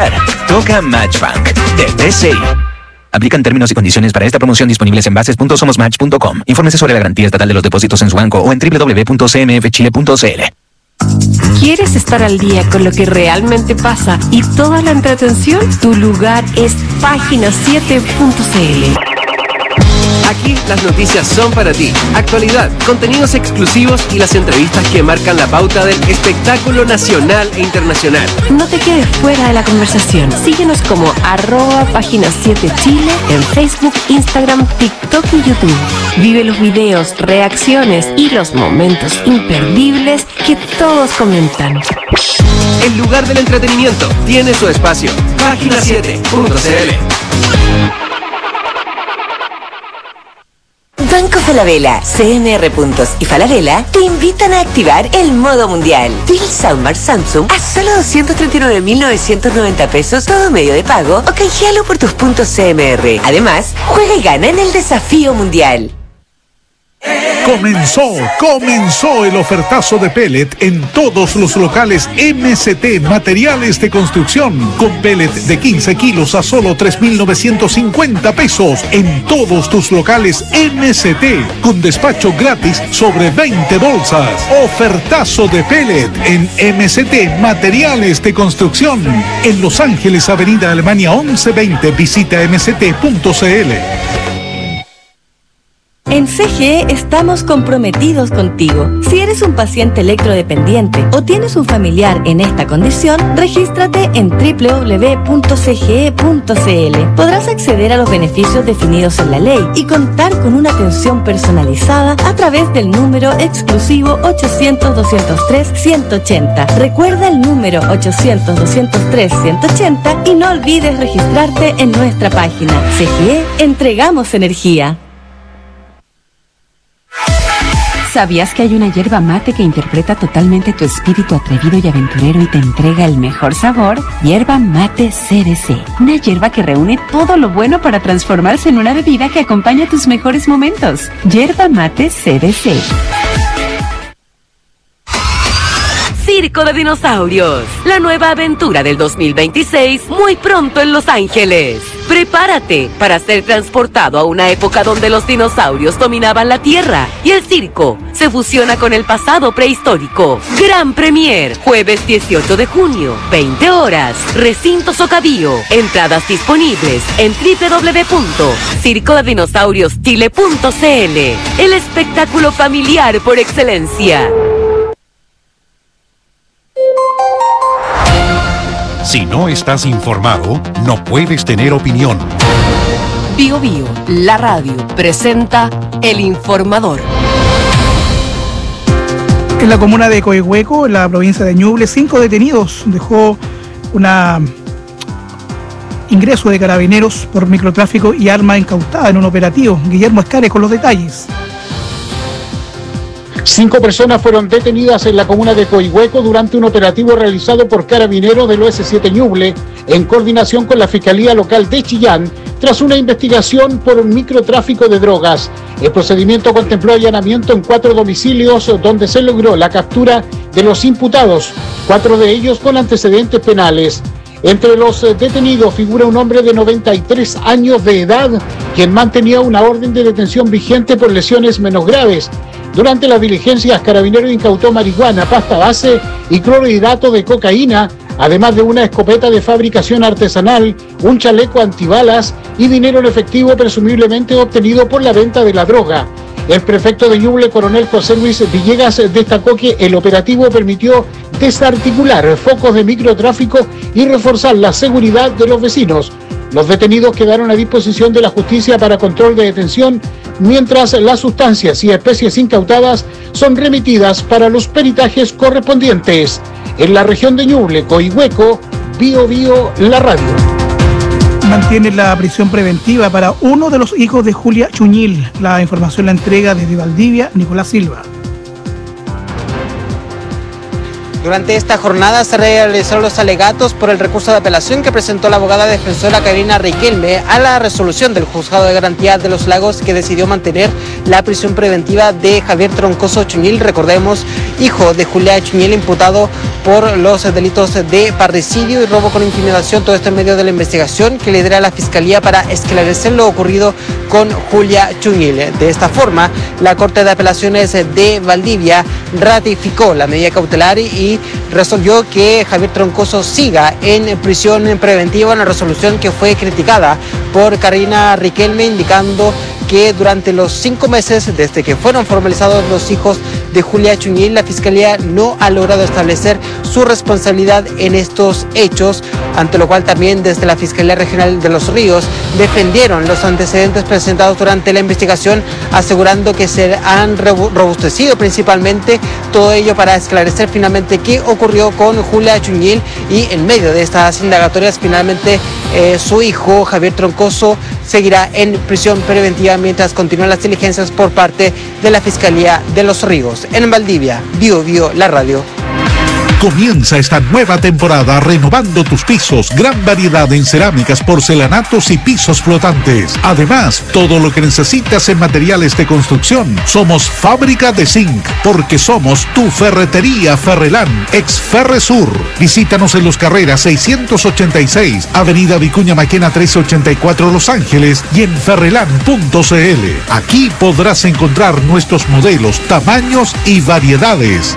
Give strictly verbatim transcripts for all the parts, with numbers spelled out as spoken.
disfrutar. Toca Match Bank de B C I. Aplican términos y condiciones para esta promoción disponibles en bases punto somos match punto com. Infórmese sobre la garantía estatal de los depósitos en su banco o en doble u doble u doble u punto c m f chile punto c l. ¿Quieres estar al día con lo que realmente pasa y toda la entretención? Tu lugar es página siete punto c l. Aquí las noticias son para ti. Actualidad, contenidos exclusivos y las entrevistas que marcan la pauta del espectáculo nacional e internacional. No te quedes fuera de la conversación. Síguenos como arroba página siete Chile en Facebook, Instagram, TikTok y YouTube. Vive los videos, reacciones y los momentos imperdibles que todos comentan. El lugar del entretenimiento tiene su espacio. página siete punto c l. Banco Falabella, C M R Puntos y Falabella te invitan a activar el modo mundial. Deal Soundbar Samsung a solo doscientos treinta y nueve mil novecientos noventa pesos todo medio de pago o canjealo por tus puntos C M R. Además, juega y gana en el desafío mundial. Comenzó, comenzó el ofertazo de pellet en todos los locales M S T Materiales de Construcción, con pellet de quince kilos a solo tres mil novecientos cincuenta pesos en todos tus locales M S T, con despacho gratis sobre veinte bolsas. Ofertazo de pellet en M S T Materiales de Construcción, en Los Ángeles, Avenida Alemania once veinte. Visita m s t punto c l. En C G E estamos comprometidos contigo. Si eres un paciente electrodependiente o tienes un familiar en esta condición, regístrate en doble u doble u doble u punto c g e punto c l. Podrás acceder a los beneficios definidos en la ley y contar con una atención personalizada a través del número exclusivo ochocientos, doscientos tres, ciento ochenta. Recuerda el número ochocientos, doscientos tres, ciento ochenta y no olvides registrarte en nuestra página. C G E, entregamos energía. ¿Sabías que hay una hierba mate que interpreta totalmente tu espíritu atrevido y aventurero y te entrega el mejor sabor? Hierba Mate C D C. Una hierba que reúne todo lo bueno para transformarse en una bebida que acompaña tus mejores momentos. Hierba Mate C D C. Circo de Dinosaurios, la nueva aventura del dos mil veintiséis, muy pronto en Los Ángeles. Prepárate para ser transportado a una época donde los dinosaurios dominaban la Tierra y el circo se fusiona con el pasado prehistórico. Gran Premier, jueves dieciocho de junio, veinte horas, Recinto Socavio. Entradas disponibles en doble u doble u doble u punto circo de dinosaurios chile punto c l. El espectáculo familiar por excelencia. Si no estás informado, no puedes tener opinión. Bio Bio, la radio, presenta El Informador. En la comuna de Coihueco, en la provincia de Ñuble, cinco detenidos dejó una ingreso de carabineros por microtráfico y arma incautada en un operativo. Guillermo Escares con los detalles. Cinco personas fueron detenidas en la comuna de Coihueco durante un operativo realizado por carabineros del O S siete Ñuble en coordinación con la Fiscalía Local de Chillán tras una investigación por un microtráfico de drogas. El procedimiento contempló allanamiento en cuatro domicilios donde se logró la captura de los imputados, cuatro de ellos con antecedentes penales. Entre los detenidos figura un hombre de noventa y tres años de edad, quien mantenía una orden de detención vigente por lesiones menos graves. Durante las diligencias, Carabineros incautó marihuana, pasta base y clorhidrato de cocaína, además de una escopeta de fabricación artesanal, un chaleco antibalas y dinero en efectivo presumiblemente obtenido por la venta de la droga. El prefecto de Ñuble, coronel José Luis Villegas, destacó que el operativo permitió desarticular focos de microtráfico y reforzar la seguridad de los vecinos. Los detenidos quedaron a disposición de la justicia para control de detención, mientras las sustancias y especies incautadas son remitidas para los peritajes correspondientes. En la región de Ñuble, Coihueco, Bio Bio, la radio. Mantiene la prisión preventiva para uno de los hijos de Julia Chuñil. La información la entrega desde Valdivia, Nicolás Silva. Durante esta jornada se realizaron los alegatos por el recurso de apelación que presentó la abogada defensora Karina Riquelme a la resolución del Juzgado de Garantía de los Lagos, que decidió mantener la prisión preventiva de Javier Troncoso Chuñil. Recordemos hijo de Julia Chuñil, imputado por los delitos de parricidio y robo con intimidación. Todo esto en medio de la investigación que lidera la Fiscalía para esclarecer lo ocurrido con Julia Chuñil. De esta forma, la Corte de Apelaciones de Valdivia ratificó la medida cautelar y resolvió que Javier Troncoso siga en prisión preventiva, una resolución que fue criticada por Karina Riquelme, indicando que durante los cinco meses desde que fueron formalizados los hijos de Julia Chuñil, la Fiscalía no ha logrado establecer su responsabilidad en estos hechos, ante lo cual también desde la Fiscalía Regional de Los Ríos defendieron los antecedentes presentados durante la investigación, asegurando que se han robustecido principalmente todo ello para esclarecer finalmente qué ocurrió con Julia Chuñil, y en medio de estas indagatorias finalmente eh, su hijo Javier Troncoso seguirá en prisión preventiva mientras continúan las diligencias por parte de la Fiscalía de Los Ríos. En Valdivia, Bio Bio, la radio. Comienza esta nueva temporada renovando tus pisos. Gran variedad en cerámicas, porcelanatos y pisos flotantes. Además, todo lo que necesitas en materiales de construcción. Somos Fábrica de Zinc, porque somos tu ferretería Ferrelán, ex Ferresur. Visítanos en Los Carreras seiscientos ochenta y seis, Avenida Vicuña Maquena trescientos ochenta y cuatro, Los Ángeles, y en ferrelán punto c l. Aquí podrás encontrar nuestros modelos, tamaños y variedades.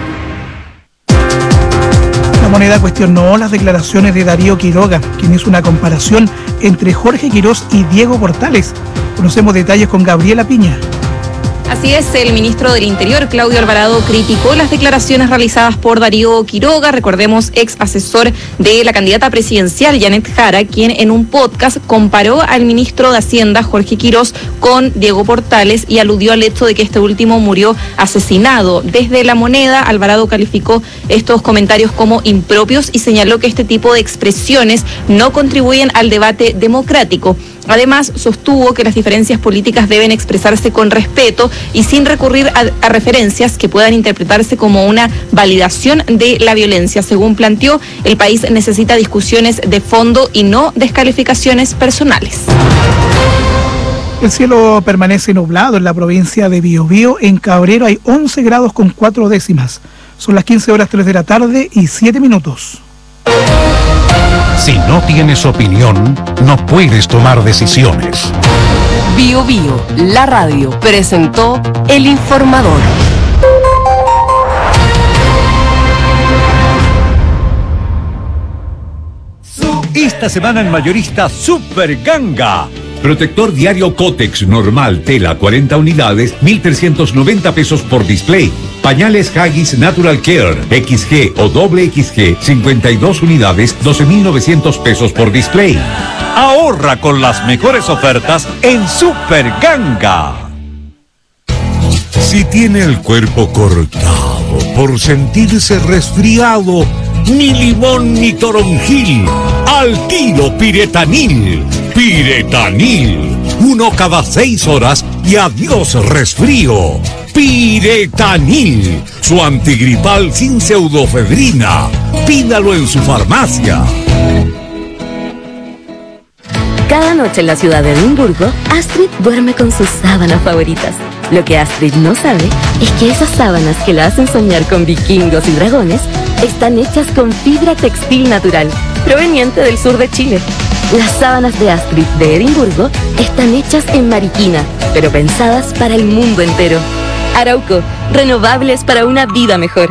La Moneda cuestionó las declaraciones de Darío Quiroga, quien hizo una comparación entre Jorge Quirós y Diego Portales. Conocemos detalles con Gabriela Piña. Así es, el ministro del Interior, Claudio Alvarado, criticó las declaraciones realizadas por Darío Quiroga, recordemos, ex asesor de la candidata presidencial, Janet Jara, quien en un podcast comparó al ministro de Hacienda, Jorge Quirós, con Diego Portales y aludió al hecho de que este último murió asesinado. Desde La Moneda, Alvarado calificó estos comentarios como impropios y señaló que este tipo de expresiones no contribuyen al debate democrático. Además, sostuvo que las diferencias políticas deben expresarse con respeto y sin recurrir a, a referencias que puedan interpretarse como una validación de la violencia. Según planteó, el país necesita discusiones de fondo y no descalificaciones personales. El cielo permanece nublado en la provincia de Biobío. En Cabrero hay once grados con cuatro décimas. Son las quince horas tres de la tarde y siete minutos. Si no tienes opinión, no puedes tomar decisiones. Bio Bio, la radio, presentó El Informador. Esta semana en Mayorista Super Ganga. Protector diario Cotex normal tela cuarenta unidades, mil trescientos noventa pesos por display. Pañales Haggis Natural Care X G o doble X G, cincuenta y dos unidades, doce mil novecientos pesos por display. Ahorra con las mejores ofertas en Super Ganga. Si tiene el cuerpo cortado por sentirse resfriado, ni limón ni toronjil, al tiro Piretanil. Piretanil, uno cada seis horas y adiós resfrío. Piretanil, su antigripal sin pseudofedrina. Pídalo en su farmacia. Cada noche en la ciudad de Edimburgo, Astrid duerme con sus sábanas favoritas. Lo que Astrid no sabe es que esas sábanas que la hacen soñar con vikingos y dragones están hechas con fibra textil natural, proveniente del sur de Chile. Las sábanas de Astrid de Edimburgo están hechas en Mariquina, pero pensadas para el mundo entero. Arauco, renovables para una vida mejor.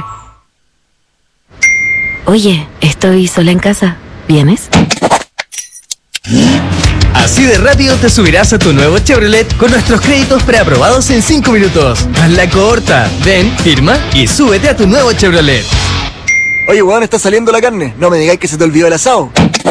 Oye, estoy sola en casa. ¿Vienes? Así de rápido te subirás a tu nuevo Chevrolet con nuestros créditos preaprobados en cinco minutos. Haz la corta, ven, firma y súbete a tu nuevo Chevrolet. Oye, weón, está saliendo la carne. No me digáis que se te olvidó el asado.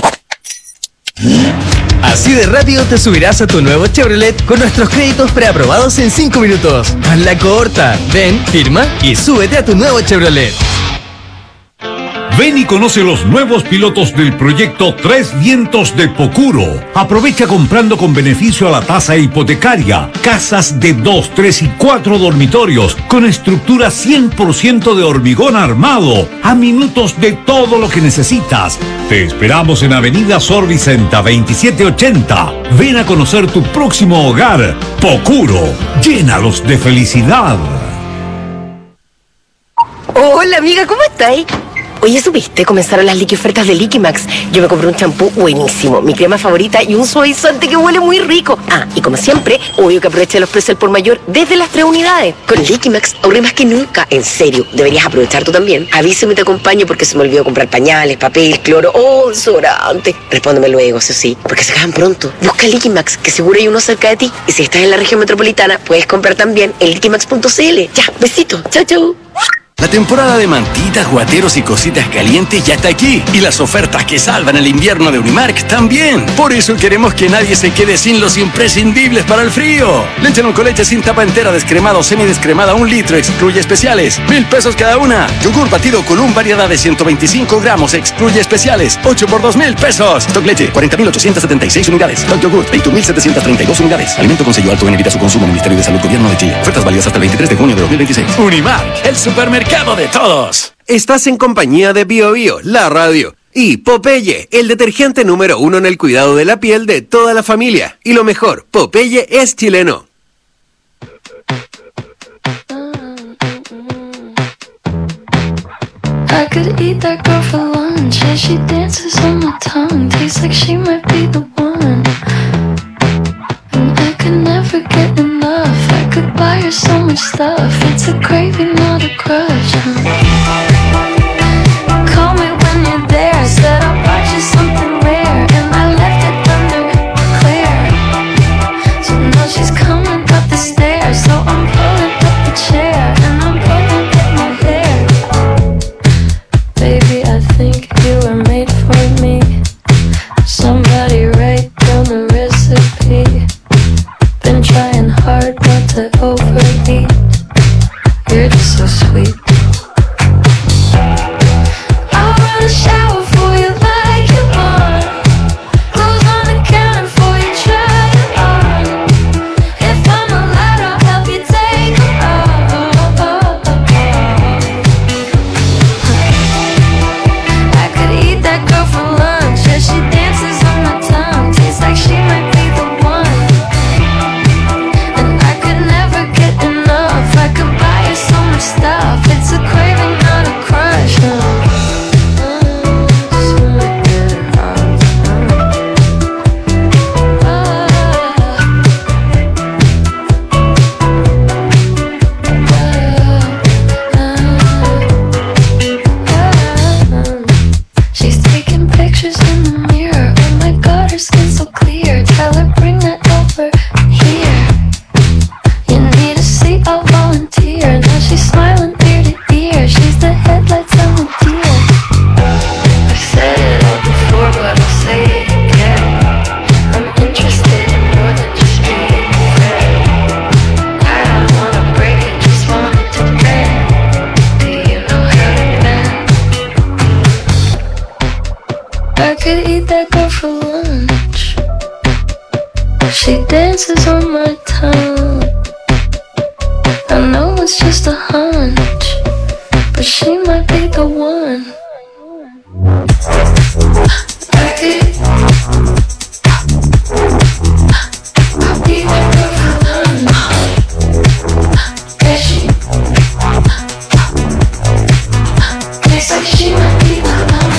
Así de rápido te subirás a tu nuevo Chevrolet con nuestros créditos preaprobados en cinco minutos. Haz la corta, ven, firma y súbete a tu nuevo Chevrolet. Ven y conoce los nuevos pilotos del proyecto Tres Vientos de Pocuro. Aprovecha comprando con beneficio a la tasa hipotecaria. Casas de dos, tres y cuatro dormitorios con estructura cien por ciento de hormigón armado. A minutos de todo lo que necesitas. Te esperamos en Avenida Sor Vicenta veintisiete ochenta. Ven a conocer tu próximo hogar. Pocuro. Llénalos de felicidad. Hola amiga, ¿cómo estáis? Oye, ¿supiste? Comenzaron las liqui ofertas de Liquimax. Yo me compré un champú buenísimo, mi crema favorita y un suavizante que huele muy rico. Ah, y como siempre, obvio que aproveché los precios al por mayor desde las tres unidades. Con Liquimax ahorré más que nunca. En serio, deberías aprovechar tú también. Avísame y te acompaño porque se me olvidó comprar pañales, papel, cloro o desodorante. Respóndeme luego, eso sí, porque se acaban pronto. Busca Liquimax, que seguro hay uno cerca de ti. Y si estás en la región metropolitana, puedes comprar también en liquimax punto c l. Ya, besito. Chau, chau. La temporada de mantitas, guateros y cositas calientes ya está aquí. Y las ofertas que salvan el invierno de Unimark también. Por eso queremos que nadie se quede sin los imprescindibles para el frío. Leche con leche sin tapa entera, descremada o semidescremada, un litro, excluye especiales. Mil pesos cada una. Yogur batido Column, variedad de ciento veinticinco gramos, excluye especiales. ocho por dos mil pesos. Stock leche, cuarenta mil ochocientos setenta y seis unidades. Stock yogur, veintiún mil setecientos treinta y dos unidades. Alimento con sello alto en evita su consumo. Ministerio de Salud, Gobierno de Chile. Ofertas válidas hasta el veintitrés de junio de dos mil veintiséis. Unimark, el supermercado de todos. Estás en compañía de Bio Bio, la radio. Y Popeye, el detergente número uno en el cuidado de la piel de toda la familia. Y lo mejor, Popeye es chileno. I could eat that girl for lunch. Yeah, she dances on my tongue. Tastes like she might be the one. And I could never get enough. I could buy her so much stuff. It's a craving, not a crush. Call me when you're there. Said I brought you something rare, and I left it under clear. So now she's coming up the stairs. So I'm pulling up the chair, and I'm pulling up my hair. Baby, I think you were made for me. Somebody write down the recipe. Been trying hard not to overeat. You're just so sweet. I'll run a shower for you like you want. Clothes on the counter for you, try it on. If I'm allowed, I'll help you take them off. I could eat that girl for lunch. Yeah, she dances on my tongue. Tastes like she might be the one. And I could never get enough. I could buy her so much stuff. It's a craving, not a crush. No. She's taking pictures in the mirror. Oh my god, her skin's so clear. Tell her bring that over here. You need a seat, I'll volunteer. Now she's smiling ear to ear. She's the headlights on the deer. I've said it all before, but I'll say it again. I'm interested in more than just being a friend. I don't wanna break it, just want it to bend. Do you know how to bend? I could eat that girl for lunch. She dances on my tongue. I know it's just a hunch, but she might be the one. I could eat that girl for lunch. Yeah, she tastes like she might be the one.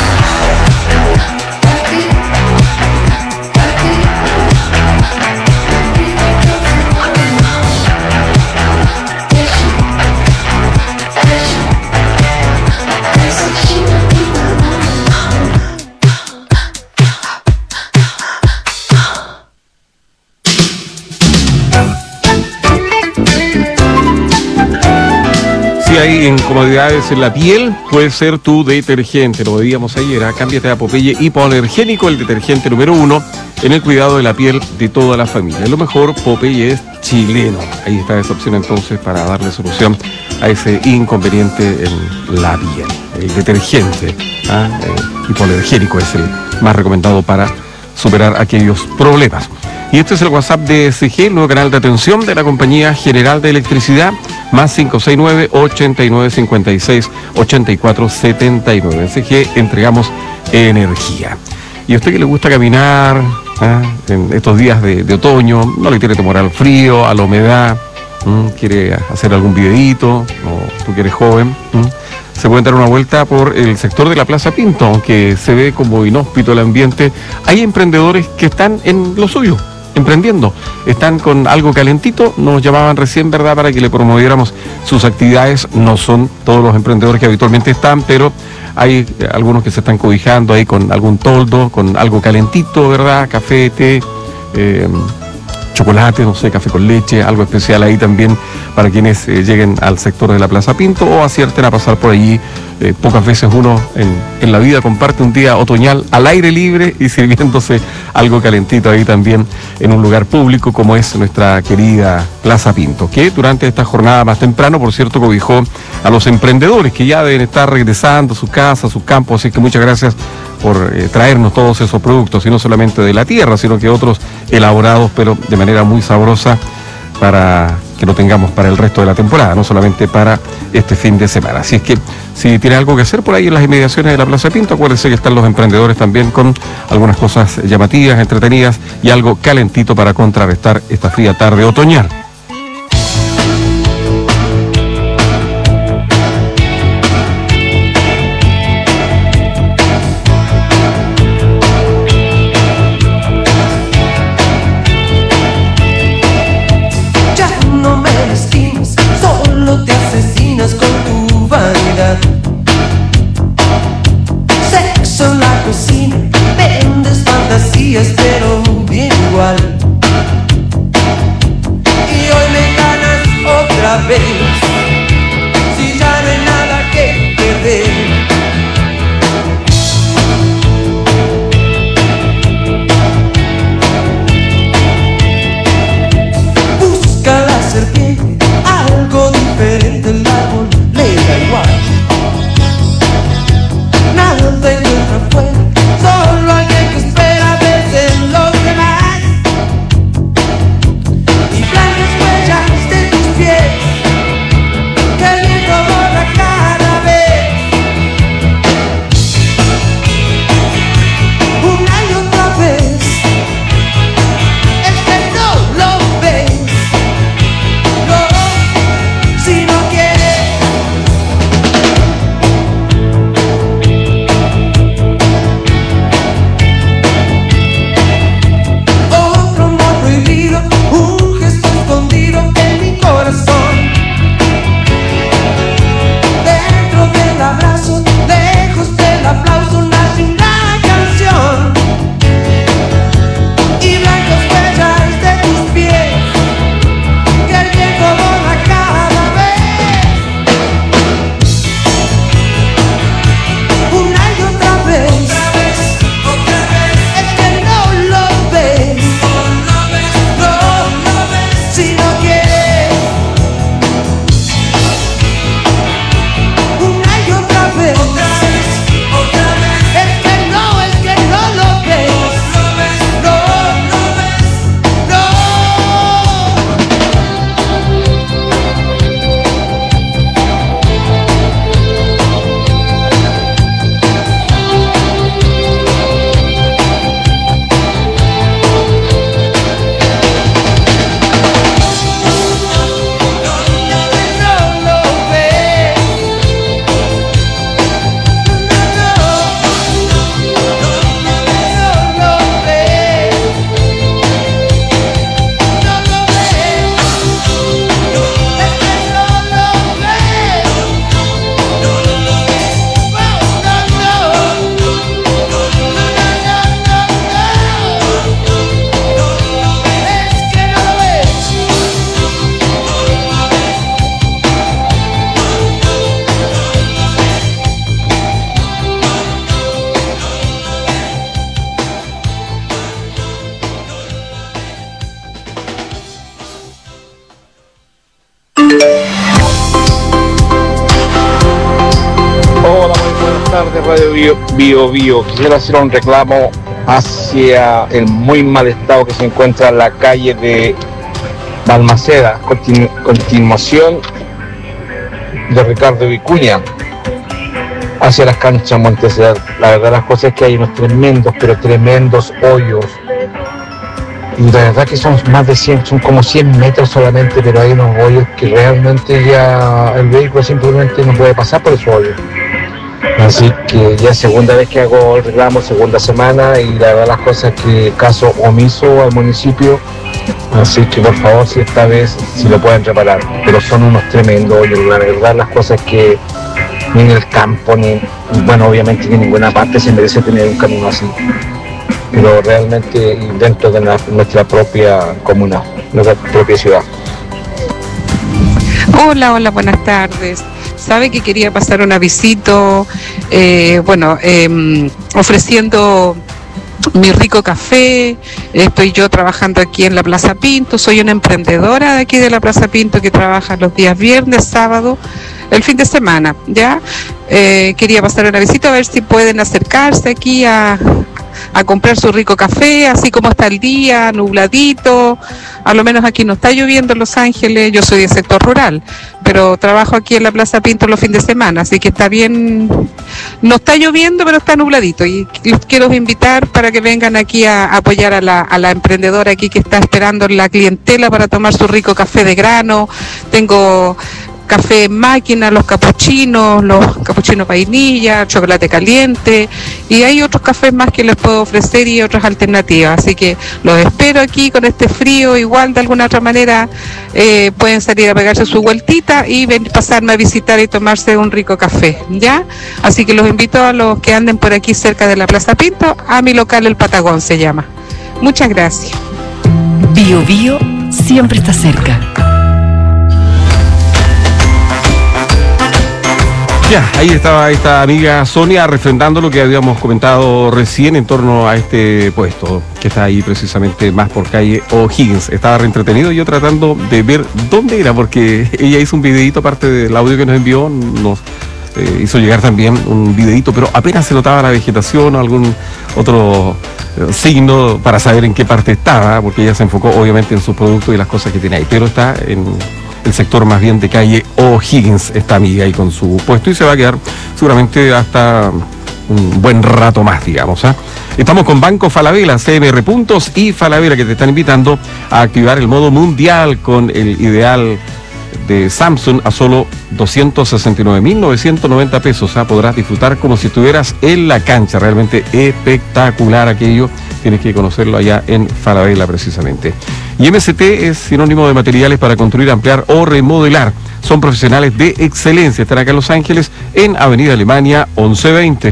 Si hay incomodidades en la piel, puede ser tu detergente. Lo veíamos ayer, ¿eh? Cámbiate a Popeye Hipoalergénico, el detergente número uno en el cuidado de la piel de toda la familia. Lo mejor, Popeye es chileno. Ahí está esa opción entonces para darle solución a ese inconveniente en la piel. El detergente ¿eh? Eh, hipoalergénico es el más recomendado para superar aquellos problemas. Y este es el WhatsApp de C G, el nuevo canal de atención de la Compañía General de Electricidad, más cinco seis nueve, ochenta y nueve cincuenta y seis, ochenta y cuatro setenta y nueve. En C G entregamos energía. Y a usted que le gusta caminar ¿eh? en estos días de, de otoño, no le tiene temor al frío, a la humedad, ¿m? quiere hacer algún videíto, o tú que eres joven, ¿m? se pueden dar una vuelta por el sector de la Plaza Pinto, aunque se ve como inhóspito el ambiente. Hay emprendedores que están en lo suyo, emprendiendo, están con algo calentito. Nos llamaban recién, ¿verdad?, para que le promoviéramos sus actividades. No son todos los emprendedores que habitualmente están, pero hay eh, algunos que se están cobijando ahí con algún toldo, con algo calentito, ¿verdad?, café, té, eh, chocolate, no sé, café con leche, algo especial ahí también para quienes eh, lleguen al sector de la Plaza Pinto o acierten a pasar por allí. Eh, pocas veces uno en, en la vida comparte un día otoñal al aire libre y sirviéndose algo calentito ahí también en un lugar público como es nuestra querida Plaza Pinto, que durante esta jornada más temprano, por cierto, cobijó a los emprendedores que ya deben estar regresando a sus casas, a sus campos. Así que muchas gracias por eh, traernos todos esos productos, y no solamente de la tierra, sino que otros elaborados, pero de manera muy sabrosa, para que lo tengamos para el resto de la temporada, no solamente para este fin de semana. Así es que si tiene algo que hacer por ahí en las inmediaciones de la Plaza Pinto, acuérdense que están los emprendedores también con algunas cosas llamativas, entretenidas y algo calentito para contrarrestar esta fría tarde otoñal. Pero bien igual. Y hoy me ganas otra vez, si ya no hay nada que perder. Busca la serpiente, algo diferente, el árbol le da igual. Nada encuentra afuera, solo alguien que espera. Radio Bio, Bio Bio. Quisiera hacer un reclamo hacia el muy mal estado que se encuentra en la calle de Balmaceda, continu, continuación de Ricardo Vicuña hacia las canchas Montserrat. La verdad las cosas es que hay unos tremendos, pero tremendos hoyos y la verdad que son más de cien, son como cien metros solamente, pero hay unos hoyos que realmente ya el vehículo simplemente no puede pasar por esos hoyos. Así que ya es segunda vez que hago el reclamo, segunda semana, y la verdad las cosas que caso omiso al municipio, así que por favor si esta vez si lo pueden reparar, pero son unos tremendos hoyos, la verdad las cosas que ni en el campo, ni, bueno obviamente ni en ninguna parte se merece tener un camino así, pero realmente dentro de la, nuestra propia comuna, nuestra propia ciudad. Hola, hola, buenas tardes. Sabe que quería pasar un avisito, eh, bueno, eh, ofreciendo mi rico café. Estoy yo trabajando aquí en la Plaza Pinto, soy una emprendedora de aquí de la Plaza Pinto que trabaja los días viernes, sábado, el fin de semana, ¿ya? Eh, quería pasar una visita a ver si pueden acercarse aquí a, a comprar su rico café, así como está el día, nubladito. A lo menos aquí no está lloviendo en Los Ángeles, yo soy de sector rural, pero trabajo aquí en la Plaza Pinto los fines de semana, así que está bien, no está lloviendo, pero está nubladito, y los quiero invitar para que vengan aquí a, a apoyar a la, a la emprendedora aquí que está esperando la clientela para tomar su rico café de grano. Tengo café en máquina, los capuchinos, los capuchinos vainilla, chocolate caliente, y hay otros cafés más que les puedo ofrecer y otras alternativas, así que los espero aquí con este frío. Igual de alguna otra manera eh, pueden salir a pegarse su vueltita y ven, pasarme a visitar y tomarse un rico café, ¿ya? Así que los invito a los que anden por aquí cerca de la Plaza Pinto a mi local El Patagón se llama. Muchas gracias. Bio Bio siempre está cerca. Ya, ahí estaba esta amiga Sonia refrendando lo que habíamos comentado recién en torno a este puesto, que está ahí precisamente más por calle O'Higgins. Estaba reentretenido yo tratando de ver dónde era, porque ella hizo un videíto, aparte del audio que nos envió, nos eh, hizo llegar también un videíto, pero apenas se notaba la vegetación o algún otro eh, signo para saber en qué parte estaba, porque ella se enfocó obviamente en sus productos y las cosas que tiene ahí, pero está en el sector más bien de calle O'Higgins, esta amiga ahí con su puesto, y se va a quedar seguramente hasta un buen rato más, digamos. ¿eh? Estamos con Banco Falabella, C M R Puntos y Falabella, que te están invitando a activar el modo mundial con el ideal de Samsung a solo doscientos sesenta y nueve mil novecientos noventa pesos. ¿eh? Podrás disfrutar como si estuvieras en la cancha, realmente espectacular aquello. Tienes que conocerlo allá en Falabella precisamente. Y M C T es sinónimo de materiales para construir, ampliar o remodelar. Son profesionales de excelencia. Están acá en Los Ángeles, en Avenida Alemania once veinte.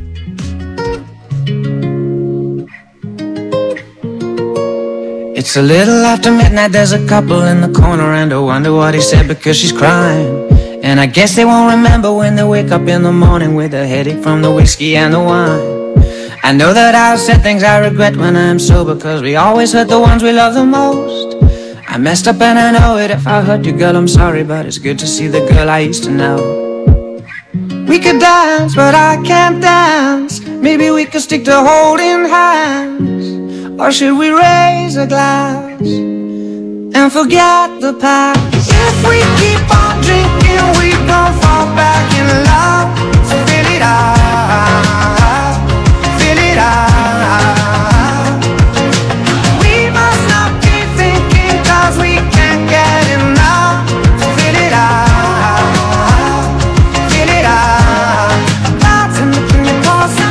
It's a little after midnight, there's a couple in the corner and I wonder what he said because she's crying. And I guess they won't remember when they wake up in the morning with a headache from the whiskey and the wine. I know that I've said things I regret when I'm sober, cause we always hurt the ones we love the most. I messed up and I know it. If I hurt you, girl, I'm sorry, but it's good to see the girl I used to know. We could dance, but I can't dance. Maybe we could stick to holding hands. Or should we raise a glass and forget the past? If we keep on drinking, we gon' fall back in love. So fill it up, fill it up. We must not be thinking cause we can't get enough. So fill it up, fill it up. Bartender, can you pour some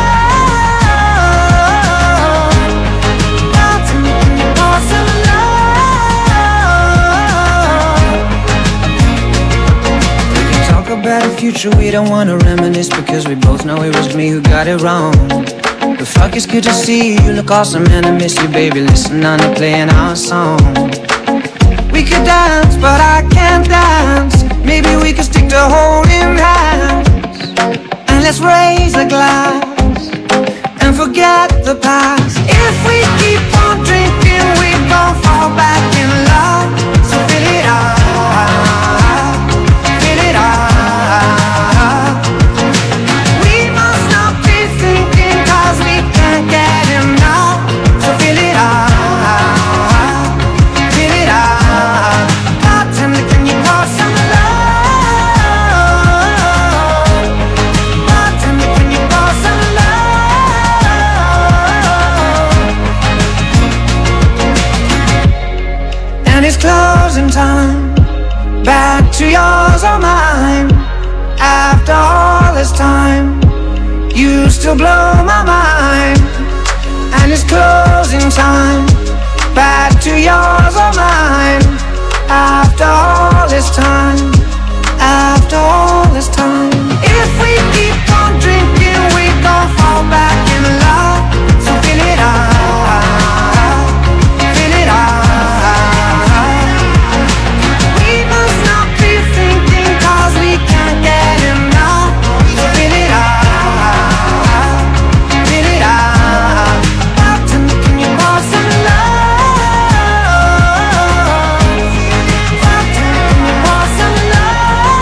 love? Bartender, can you pour some love? We can talk about a future, we don't wanna reminisce because we both know it was me who got it wrong. But fuck, it's good to see you, look awesome and I miss you, baby. Listen, I'm not playing our song. We could dance, but I can't dance. Maybe we could stick to holding hands. And let's raise a glass and forget the past. If we keep on drinking, we gon' fall back in love. So fill it up, fill it up. We must not be thinking cause we can't get enough. So fill it up, fill it up. Bartender, can you pour some love? Bartender, can you pour some love? this time, you still blow my mind. And it's closing time, back to yours or mine. After all this time, after all this time, if we keep on drinking, we gon' fall back in love. So fill it up, fill it up. We must not be thinking 'cause we can't get enough. So fill it up, fill it up. Barton, can you pour some love? Barton, can you pour some love?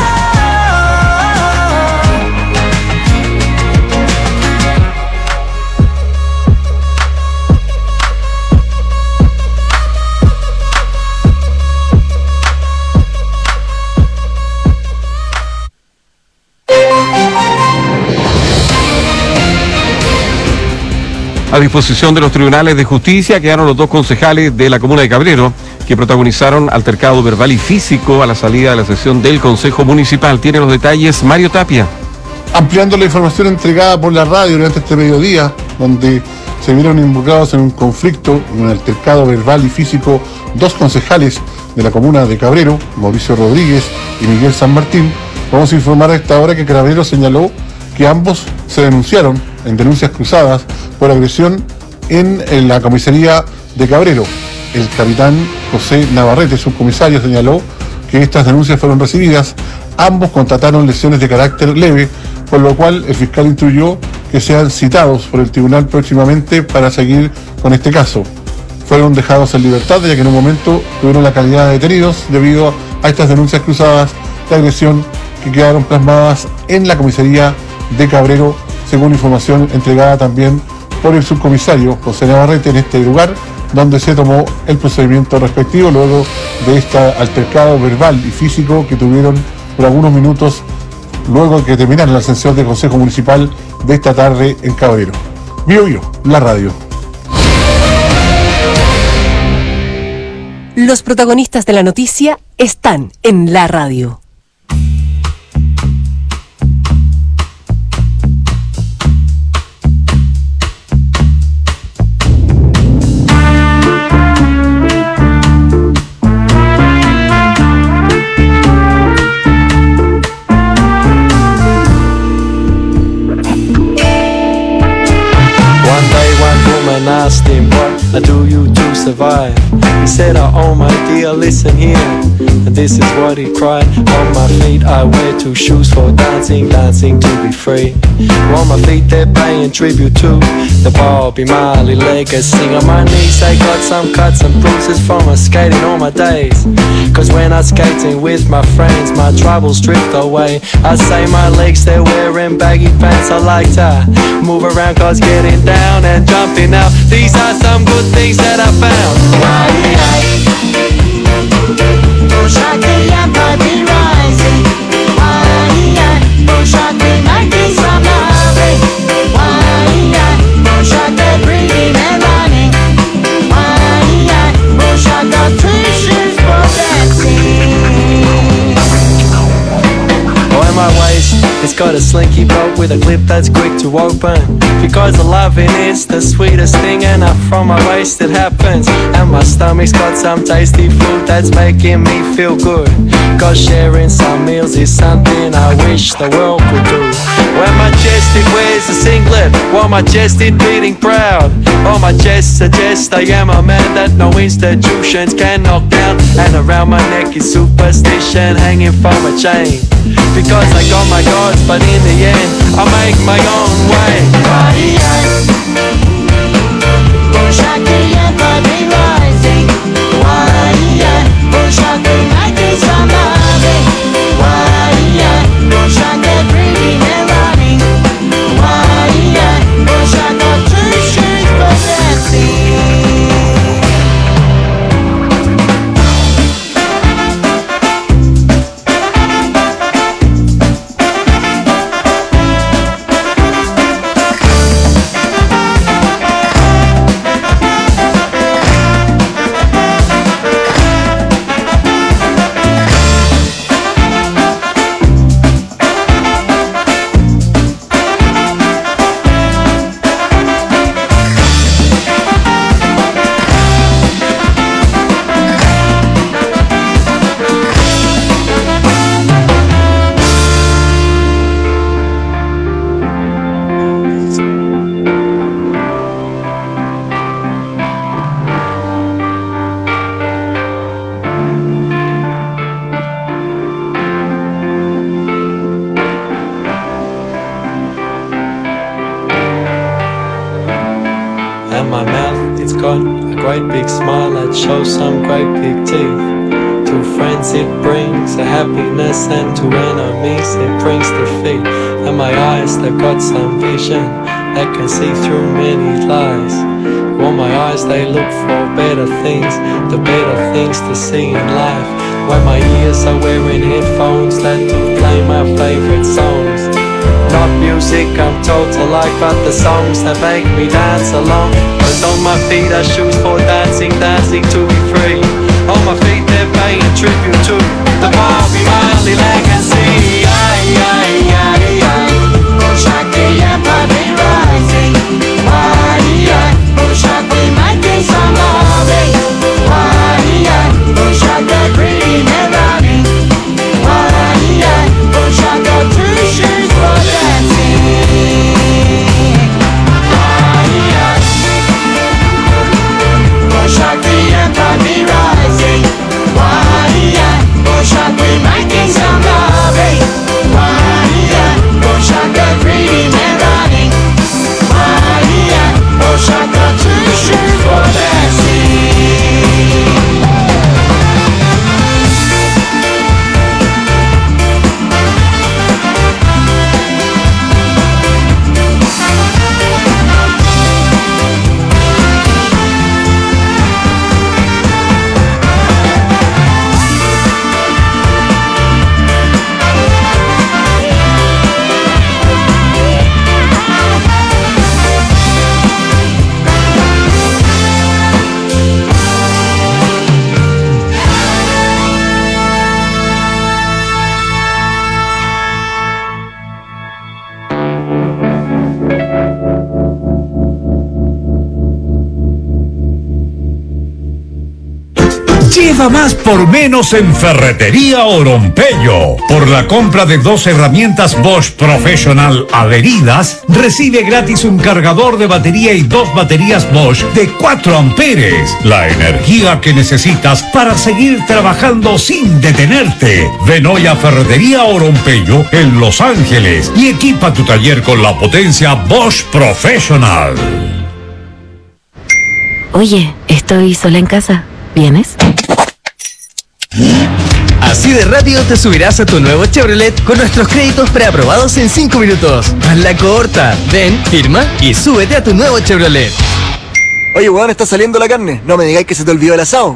A disposición de los tribunales de justicia quedaron los dos concejales de la comuna de Cabrero que protagonizaron altercado verbal y físico a la salida de la sesión del Consejo Municipal. Tiene los detalles Mario Tapia. Ampliando la información entregada por la radio durante este mediodía, donde se vieron involucrados en un conflicto, en un altercado verbal y físico, dos concejales de la comuna de Cabrero, Mauricio Rodríguez y Miguel San Martín, vamos a informar a esta hora que Cabrero señaló que ambos se denunciaron en denuncias cruzadas por agresión en, en la comisaría de Cabrero. El capitán José Navarrete, subcomisario, señaló que estas denuncias fueron recibidas. Ambos constataron lesiones de carácter leve, por lo cual el fiscal instruyó que sean citados por el tribunal próximamente para seguir con este caso. Fueron dejados en libertad ya que en un momento tuvieron la calidad de detenidos debido a estas denuncias cruzadas de agresión que quedaron plasmadas en la comisaría de Cabrero, según información entregada también por el subcomisario José Navarrete en este lugar, donde se tomó el procedimiento respectivo luego de este altercado verbal y físico que tuvieron por algunos minutos luego de que terminara la sesión del Consejo Municipal de esta tarde en Cabrero. Bio Bio, la radio. Los protagonistas de la noticia están en la radio. Asked him, what do you to survive? He said, oh, oh my dear, listen here. And this is what he cried. On my feet I wear two shoes for dancing, dancing to be free. On my feet they're paying tribute to the Bobby Marley legacy. On my knees I got some cuts and bruises from my skating all my days. Cause when I'm skating with my friends, my troubles drift away. I say my legs, they're wearing baggy pants. I like to move around cause getting down and jumping out, these are some good things that I found. My waist, it's got a slinky bolt with a clip that's quick to open. Because the loving is the sweetest thing, and up from my waist it happens. And my stomach's got some tasty food that's making me feel good. Cause sharing some meals is something I wish the world could do. When my chest it wears a singlet, while my chest it beating proud. On my chest suggests I am a man that no institutions can knock down. And around my neck is superstition hanging from a chain. Because I got my gods, but in the end I make my own way. It's got a great big smile that shows some great big teeth. To friends it brings a happiness, and to enemies it brings defeat. And my eyes, they've got some vision that can see through many lies. Well, my eyes, they look for better things, the better things to see in life. When my ears are wearing headphones that do play my favorite songs. Not music I'm told to like, but the songs that make me dance along. Cause on my feet are shoes for dancing, dancing to be free. On my feet they're paying tribute to the Bobby Marley legacy. Ay, ay, ay, ay. Shakti and Bobby rising. Ay, ay. Shakti making some loving. Ay, ay. Shakti green and running. Ay, ay. Shakti two shoes for dancing. Ay, ay. Shakti and Bobby rising. Ay, ay. Shakti making some loving. Ay, ay. Shakti green and running. Ay, ay. Shakti two shoes for dancing. Lleva más por menos en Ferretería Orompeyo. Por la compra de dos herramientas Bosch Professional adheridas, recibe gratis un cargador de batería y dos baterías Bosch de cuatro amperes. La energía que necesitas para seguir trabajando sin detenerte. Ven hoy a Ferretería Orompeyo en Los Ángeles y equipa tu taller con la potencia Bosch Professional. Oye, estoy sola en casa. ¿Vienes? Así de rápido te subirás a tu nuevo Chevrolet con nuestros créditos preaprobados en cinco minutos. Haz la corta, ven, firma y súbete a tu nuevo Chevrolet. Oye, weón, está saliendo la carne. No me digáis que se te olvidó el asado.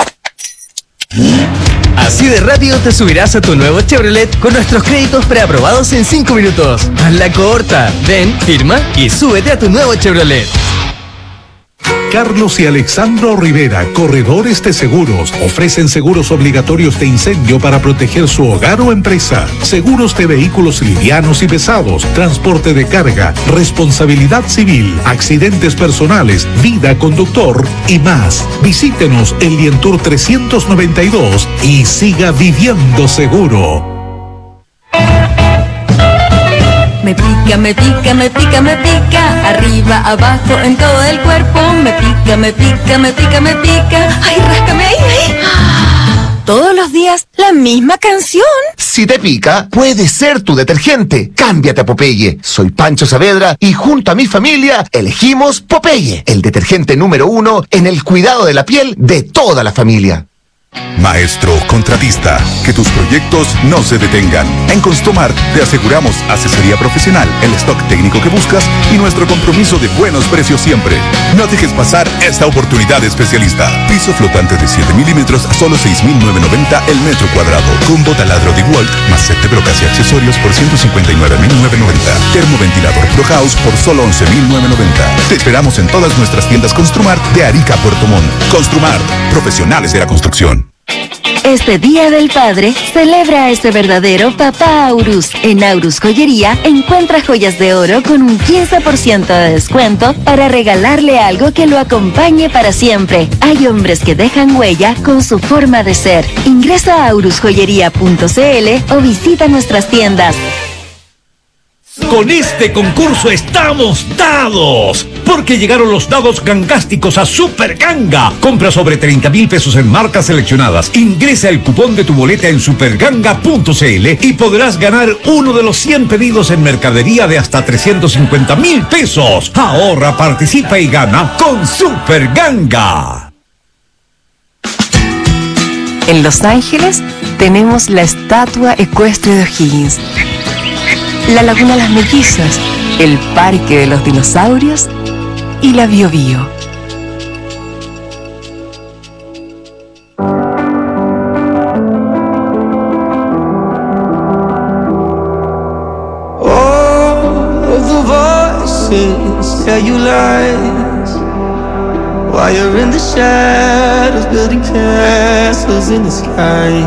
Así de rápido te subirás a tu nuevo Chevrolet con nuestros créditos preaprobados en cinco minutos. Haz la corta, ven, firma y súbete a tu nuevo Chevrolet. Carlos y Alexandro Rivera, corredores de seguros, ofrecen seguros obligatorios de incendio para proteger su hogar o empresa, seguros de vehículos livianos y pesados, transporte de carga, responsabilidad civil, accidentes personales, vida conductor y más. Visítenos en Lientour trescientos noventa y dos y siga viviendo seguro. Me pica, me pica, me pica, me pica, arriba, abajo, en todo el cuerpo. Me pica, me pica, me pica, me pica. Ay, ráscame ahí, ahí. Todos los días la misma canción. Si te pica, puede ser tu detergente. Cámbiate a Popeye. Soy Pancho Saavedra y junto a mi familia elegimos Popeye, el detergente número uno en el cuidado de la piel de toda la familia. Maestro contratista, que tus proyectos no se detengan. En Construmart te aseguramos asesoría profesional, el stock técnico que buscas y nuestro compromiso de buenos precios siempre. No dejes pasar esta oportunidad especialista. Piso flotante de siete milímetros a solo seis mil novecientos noventa el metro cuadrado. Combo taladro de Walt más set de brocas y accesorios por ciento cincuenta y nueve mil novecientos noventa. Termoventilador Pro House por solo once mil novecientos noventa. Te esperamos en todas nuestras tiendas Construmart de Arica a Puerto Montt. Construmart, profesionales de la construcción. Este Día del Padre, celebra a ese verdadero papá Aurus. En Aurus Joyería, encuentra joyas de oro con un quince por ciento de descuento para regalarle algo que lo acompañe para siempre. Hay hombres que dejan huella con su forma de ser. Ingresa a aurus joyería punto c l o visita nuestras tiendas. Con este concurso estamos dados. porque llegaron los dados gangásticos a Super Ganga. Compra sobre treinta mil pesos en marcas seleccionadas. Ingresa el cupón de tu boleta en superganga punto cl y podrás ganar uno de los cien pedidos en mercadería de hasta trescientos cincuenta mil pesos. Ahorra, participa y gana con Super Ganga. En Los Ángeles tenemos la estatua ecuestre de O'Higgins, la Laguna Las Mellizas, el Parque de los Dinosaurios y la Bio Bio. All of the voices tell you lies while you're in the shadows building castles in the sky.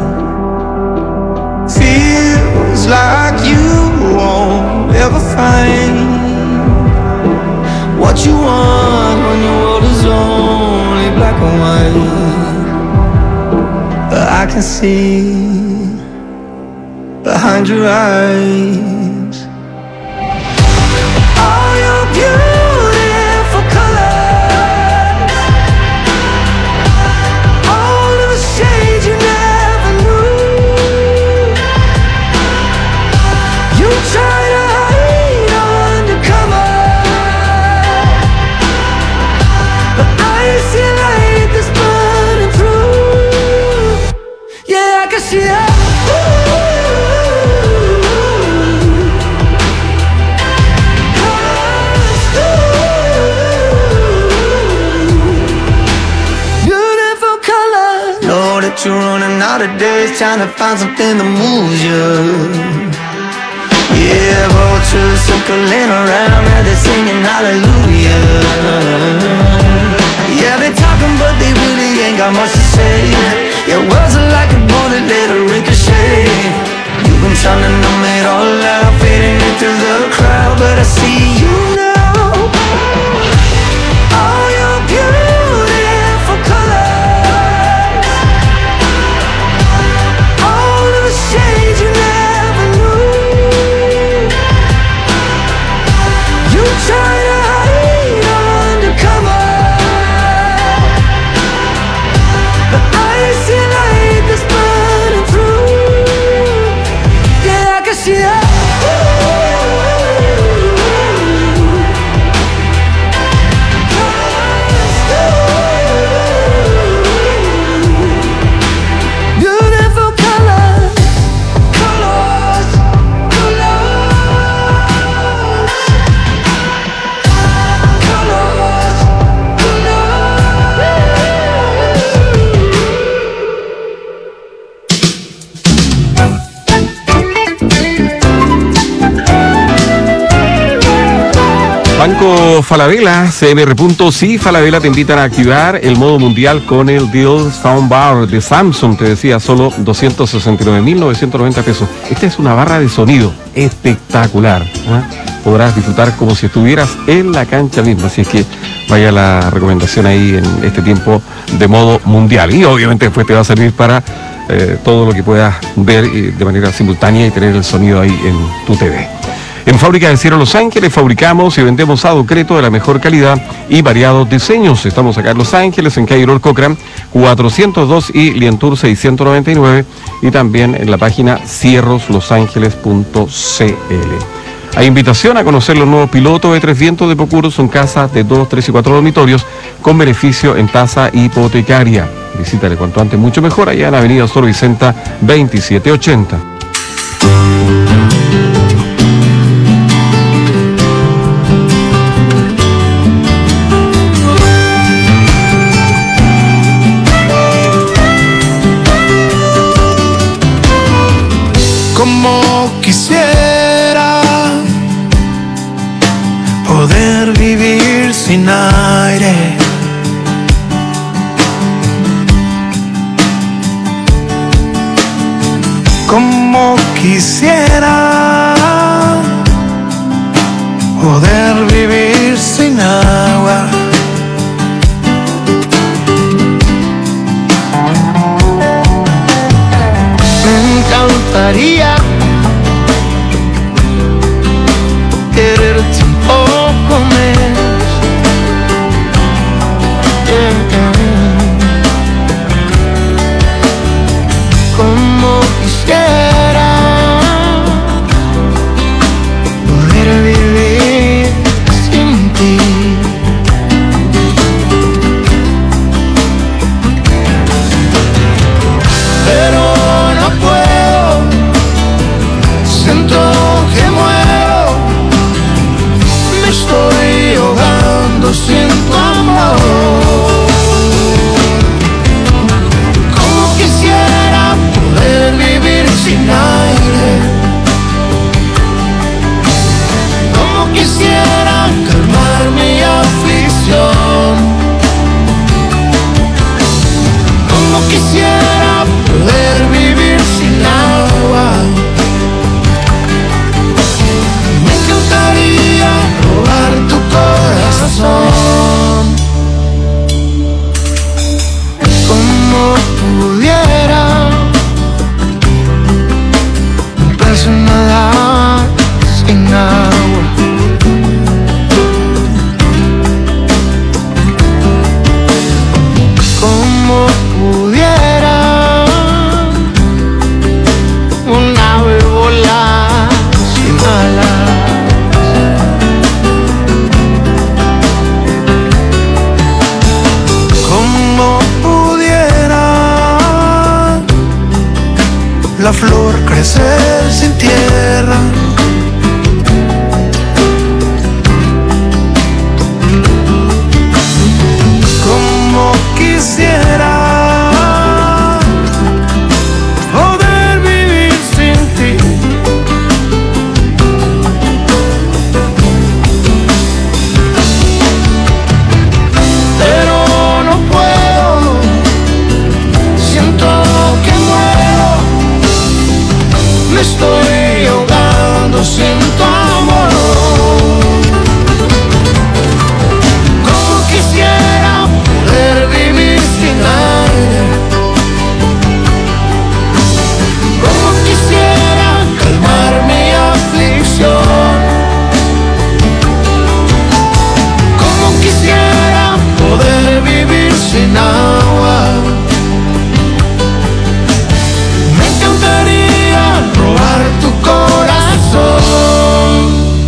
Feels like you won't ever find what you want when your world is only black and white. But I can see behind your eyes all your beautiful colors, all of the shades you never knew. You try to hide undercover, but I see a light that's burning through. Yeah, I can see it. You're running out of days trying to find something that moves you. Yeah, vultures circling around and they're singing hallelujah. Yeah, they're talking but they really ain't got much to say. Your words are like a bullet, let it ricochet. You've been trying to numb it all out, fading into the crowd, but I see you now. All your beautiful colors, shades you never knew. You try to hide undercover, but I see a light that's burning through. Yeah, I can see that. Banco Falabella, C M R Puntos y Falabella te invitan a activar el modo mundial con el Deal Soundbar de Samsung. Te decía, solo doscientos sesenta y nueve mil novecientos noventa pesos. Esta es una barra de sonido espectacular, ¿eh? Podrás disfrutar como si estuvieras en la cancha misma. Así es que vaya la recomendación ahí en este tiempo de modo mundial. Y obviamente después te va a servir para eh, todo lo que puedas ver eh, de manera simultánea y tener el sonido ahí en tu T V. En Fábrica de Cierro Los Ángeles fabricamos y vendemos aducreto de la mejor calidad y variados diseños. Estamos acá en Los Ángeles, en calle Harold Cochran, cuatrocientos dos y Lientour seiscientos noventa y nueve, y también en la página cierros los ángeles punto c l. Hay invitación a conocer los nuevos pilotos de Tres Vientos de Pocuro. Son casas de dos, tres y cuatro dormitorios con beneficio en tasa hipotecaria. Visítale cuanto antes, mucho mejor, allá en Avenida Sor Vicenta veintisiete ochenta. Como quisiera poder vivir sin aire, como quisiera poder vivir sin agua. Me encantaría quererte un poco más. una flor crecer sin tierra. Como quisiera poder vivir sin ti. Pero no puedo, siento que muero, me estoy ahogando sin tu amor. Como quisiera poder vivir sin aire, como quisiera calmar mi aflicción, como quisiera poder vivir sin agua. Me encantaría robar tu corazón.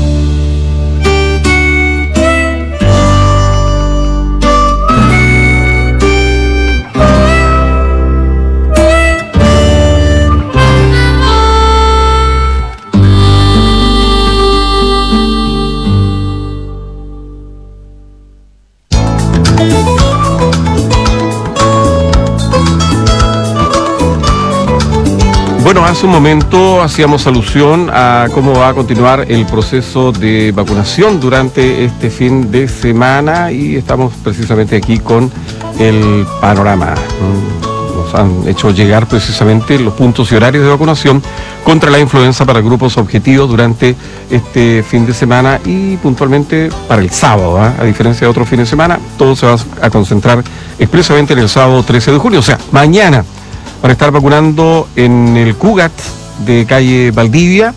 Bueno, hace un momento hacíamos alusión a cómo va a continuar el proceso de vacunación durante este fin de semana y estamos precisamente aquí con el panorama. Nos han hecho llegar precisamente los puntos y horarios de vacunación contra la influenza para grupos objetivos durante este fin de semana y puntualmente para el sábado, ¿eh? A diferencia de otros fines de semana, todo se va a concentrar expresamente en el sábado trece de junio, o sea, mañana. Para estar vacunando en el Cugat de calle Valdivia,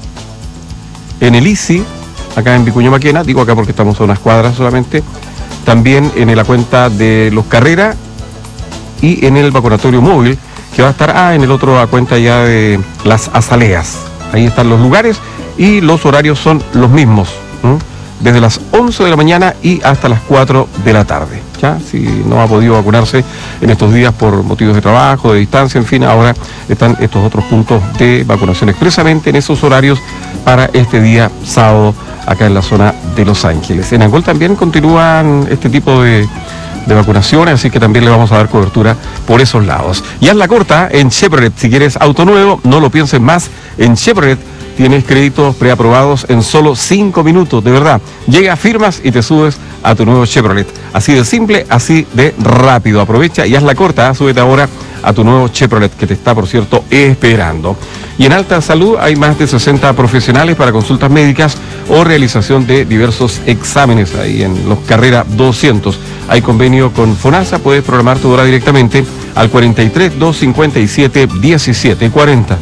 en el I C I, acá en Vicuña Maquena, digo acá porque estamos a unas cuadras solamente, también en la cuenta de Los Carreras y en el vacunatorio móvil, que va a estar ah, en el otro a cuenta ya de Las Azaleas. Ahí están los lugares y los horarios son los mismos, ¿no? Desde las once de la mañana y hasta las cuatro de la tarde. ¿Ya? Si no ha podido vacunarse en estos días por motivos de trabajo, de distancia, en fin, ahora están estos otros puntos de vacunación expresamente en esos horarios para este día sábado acá en la zona de Los Ángeles. En Angol también continúan este tipo de, de vacunaciones, así que también le vamos a dar cobertura por esos lados. Y haz la corta en Chevrolet. Si quieres auto nuevo, no lo pienses más. En Chevrolet tienes créditos preaprobados en solo cinco minutos, de verdad. Llega, firmas y te subes a tu nuevo Chevrolet. Así de simple, así de rápido. Aprovecha y haz la corta, ¿eh? Súbete ahora a tu nuevo Chevrolet, que te está, por cierto, esperando. Y en Alta Salud hay más de sesenta profesionales para consultas médicas o realización de diversos exámenes ahí en Los Carreras doscientos. Hay convenio con FONASA, puedes programar tu hora directamente al cuarenta y tres, doscientos cincuenta y siete, diecisiete cuarenta.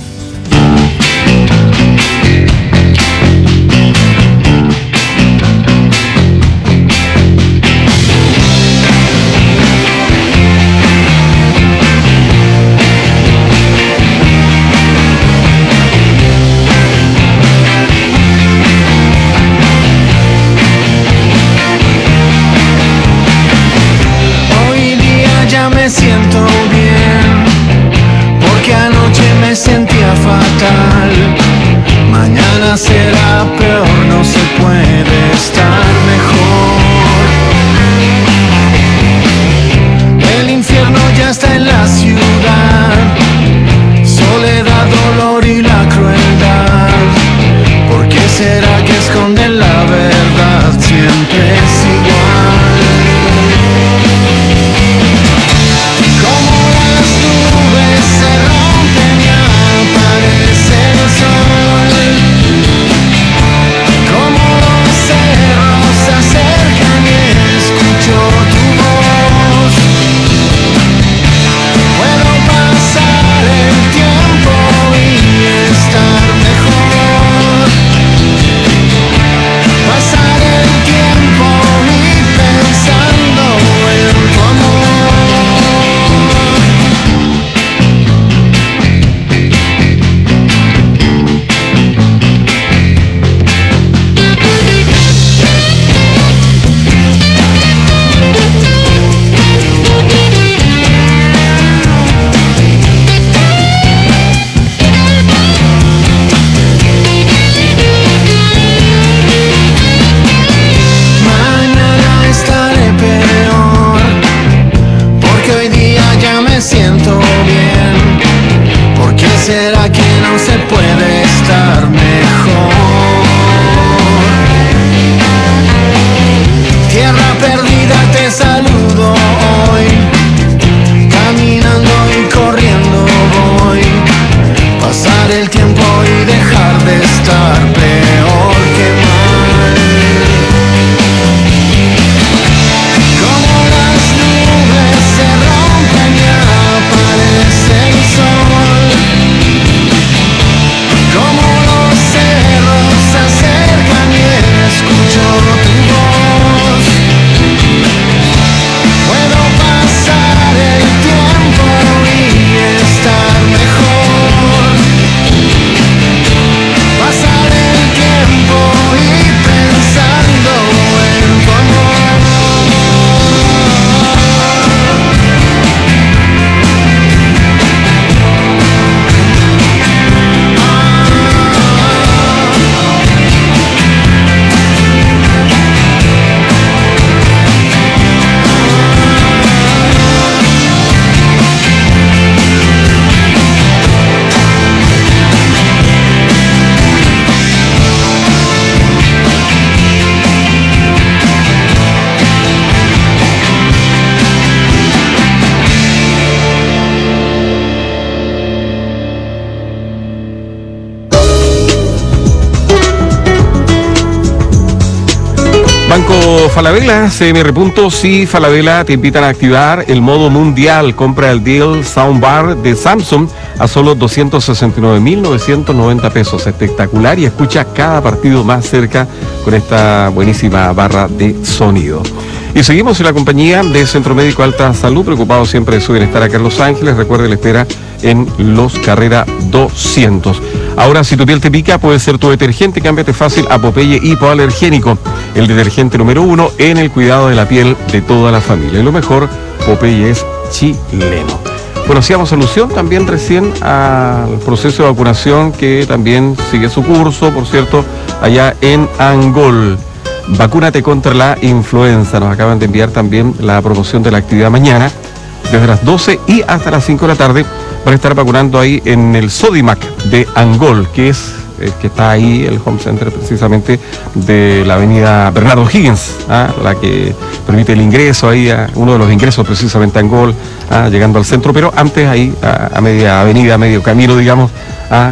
Me siento bien, porque anoche me sentía fatal. Mañana será peor, no se puede estar mejor. El infierno ya está en la ciudad, soledad, dolor y la crueldad. ¿Por qué será que esconden la verdad? Siempre es igual. siento bien. ¿Por qué será que no se puede estar mejor? Tierra perdida, te saludo hoy. Caminando y corriendo voy. Pasar el tiempo y dejar de estar peor que mal. Como las nubes se rompen y aparece el sol. Como los cerros se acercan y escucho tu voz. Puedo pasar el tiempo y estar mejor. Pasar el tiempo y pensando en tu amor. Banco Falabella, C M R Puntos y Falabella te invitan a activar el modo mundial. Compra el Deal Soundbar de Samsung a solo doscientos sesenta y nueve mil novecientos noventa pesos. Espectacular, y escucha cada partido más cerca con esta buenísima barra de sonido. Y seguimos en la compañía de Centro Médico Alta Salud, preocupado siempre de su bienestar acá en Los Ángeles. Recuerde, la espera en Los Carrera doscientos. Ahora, si tu piel te pica, puede ser tu detergente. Cámbiate fácil a Popeye Hipoalergénico, el detergente número uno en el cuidado de la piel de toda la familia. Y lo mejor, Popeye es chileno. Bueno, hacíamos alusión también recién al proceso de vacunación que también sigue su curso, por cierto, allá en Angol. Vacúnate contra la influenza. Nos acaban de enviar también la promoción de la actividad mañana, desde las doce y hasta las cinco de la tarde. Van a estar vacunando ahí en el Sodimac de Angol, que es eh, que está ahí el home center precisamente de la avenida Bernardo Higgins, ¿ah? La que permite el ingreso ahí, a, uno de los ingresos precisamente a Angol, ¿ah? Llegando al centro, pero antes ahí a, a media avenida, a medio camino, digamos, ¿ah?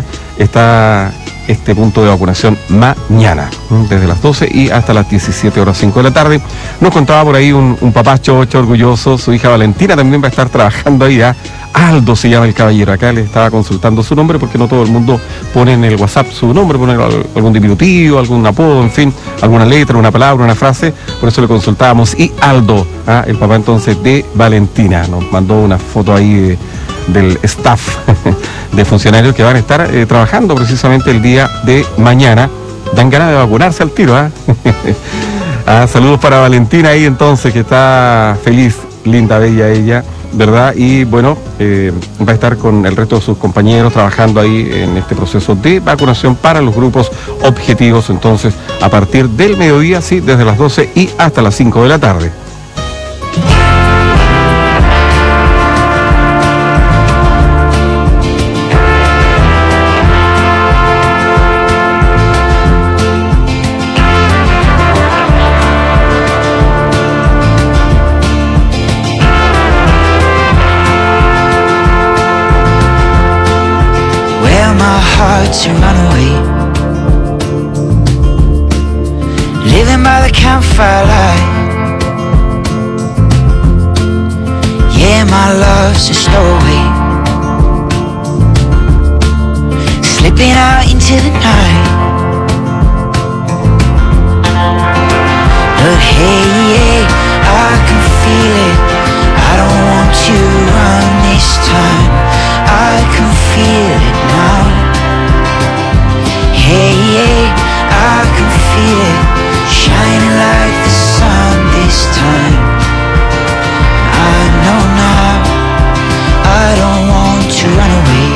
Está este punto de vacunación mañana, desde las doce y hasta las diecisiete horas cinco de la tarde. Nos contaba por ahí un, un papá chocho orgulloso, su hija Valentina también va a estar trabajando ahí, ¿ah? Aldo se llama el caballero. Acá le estaba consultando su nombre porque no todo el mundo pone en el WhatsApp su nombre, pone algún diminutivo, algún apodo, en fin, alguna letra, una palabra, una frase. Por eso le consultábamos. Y Aldo, ¿ah? El papá entonces de Valentina, nos mandó una foto ahí de, del staff de funcionarios que van a estar eh, trabajando precisamente el día de mañana. Dan ganas de vacunarse al tiro, ¿ah? Ah, saludos para Valentina ahí entonces, que está feliz, linda, bella ella, ¿verdad? Y bueno, eh, va a estar con el resto de sus compañeros trabajando ahí en este proceso de vacunación para los grupos objetivos, entonces a partir del mediodía, sí, desde las doce y hasta las cinco de la tarde. To run away, living by the campfire light. Yeah, my love's a stowaway, slipping out into the night. But hey, yeah, I can feel it. I don't want to run this time. I can feel it now. Hey, yeah, I can feel it, shining like the sun this time. I know now, I don't want to run away.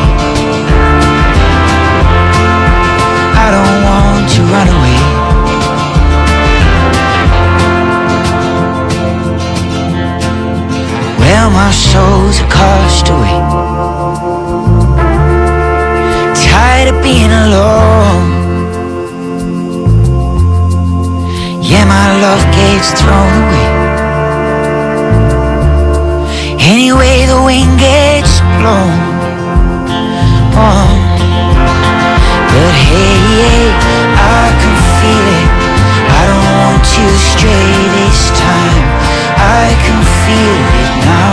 I don't want to run away. souls are cast away. Tired of being alone. Yeah, my love gets thrown away. Anyway, the wind gets blown. Oh. But hey, hey, I can feel it. I don't want to stray this time. I can feel it now.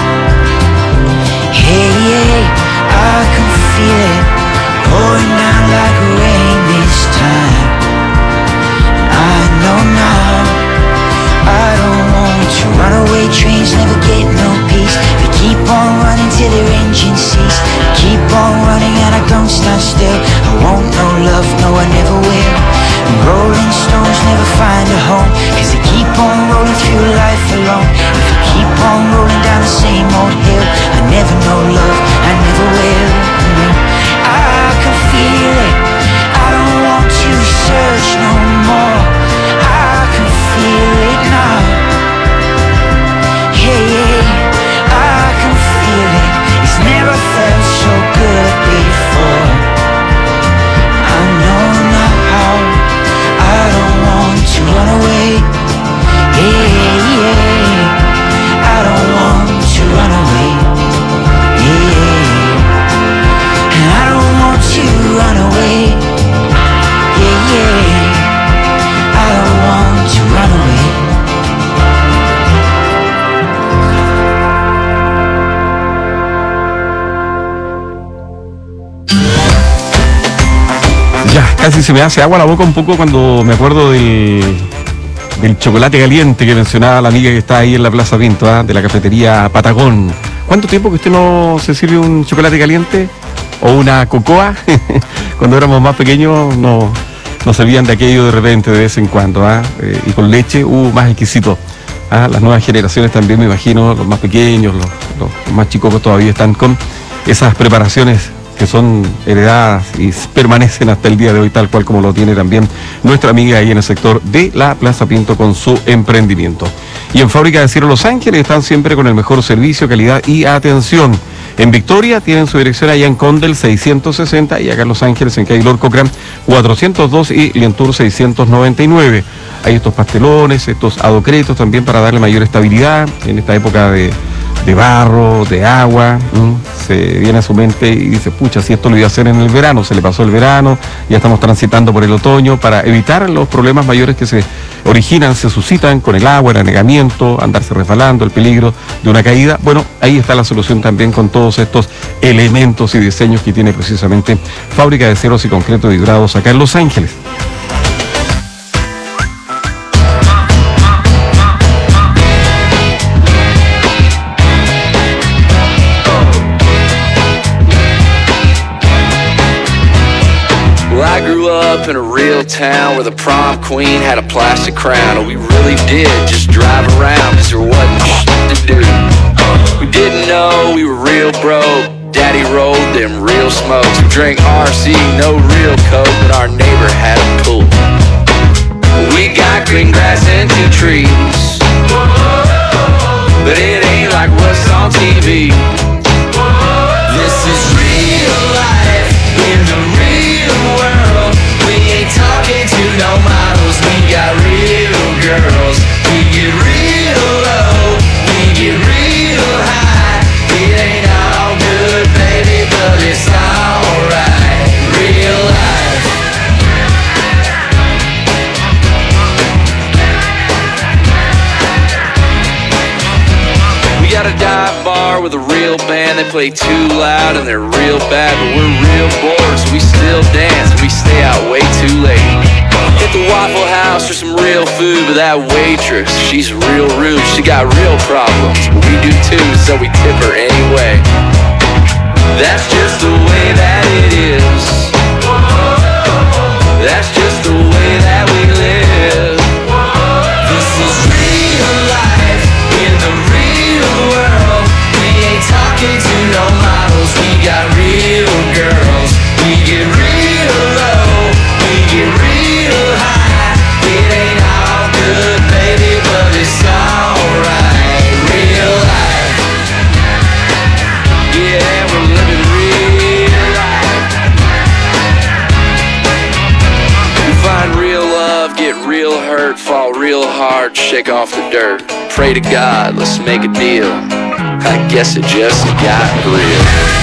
Hey, hey, I can feel it pouring down like rain this time. I know now. I don't want to run away. Trains never get no peace. They keep on running till their engines cease. Keep on running and I don't stand still. I won't no love, no I never will. And rolling stones never find a home, cause they keep on rolling through life alone. If I keep on rolling down the same old hill, I never know love, I never will. I can feel it, I don't want to search no more. I can feel it now. Yeah, yeah, I can feel it. It's never felt so good before. I know now how. I don't want to run away. Yeah, yeah. I don't want to run away. Yeah. And I don't want to run away. Yeah, yeah. I don't want to run away. Ya, casi se me hace agua la boca un poco cuando me acuerdo del, del chocolate caliente que mencionaba la amiga que está ahí en la Plaza Pinto, ¿eh? De la cafetería Patagón. ¿Cuánto tiempo que usted no se sirve un chocolate caliente o una cocoa? Cuando éramos más pequeños no, nos servían de aquello de repente, de vez en cuando, ¿eh? Eh, y con leche, uh, más exquisito. ¿Ah? Las nuevas generaciones también, me imagino, los más pequeños, los, los más chicos que todavía están con esas preparaciones que son heredadas y permanecen hasta el día de hoy, tal cual como lo tiene también nuestra amiga ahí en el sector de la Plaza Pinto con su emprendimiento. Y en Fábrica de Acero Los Ángeles están siempre con el mejor servicio, calidad y atención. En Victoria tienen su dirección allá en Condel seiscientos sesenta y acá en Los Ángeles en calle Lord Cochrane cuatrocientos dos y Lientour seiscientos noventa y nueve. Hay estos pastelones, estos adocretos también para darle mayor estabilidad en esta época de, de barro, de agua. ¿no? Se viene a su mente y dice, pucha, si esto lo iba a hacer en el verano, se le pasó el verano, ya estamos transitando por el otoño, para evitar los problemas mayores que se originan, se suscitan con el agua, el anegamiento, andarse resbalando, el peligro de una caída. Bueno, ahí está la solución también con todos estos elementos y diseños que tiene precisamente Fábrica de Aceros y Concreto Vidrados acá en Los Ángeles. I grew up in a real town where the prom queen had a plastic crown, and we really did just drive around cause there wasn't shit to do. We didn't know we were real broke. Daddy rolled them real smokes. We drank R C, no real coke, but our neighbor had a pool. We got green grass and two trees, but it ain't like what's on T V. This is real life in the real world. We ain't talking to no models. We got real girls. We get real low. We get real high. It ain't all good, baby, but it's alright. Real life. We got a dive bar with a real band. They play too loud and they're real bad, but we're real bored, so we still dance and we stay out way too late. Hit the Waffle House for some real food, but that waitress, she's real rude. She got real problems, but we do too, so we tip her anyway. That's just the way that it is. That's just the way that we live. This is real life in the real world. We ain't talking to no models. We got real girls. We get real low. We get real high. It ain't all good, baby, but it's alright. Real life. hard, shake off the dirt. Pray to God, let's make a deal. I guess it just got real.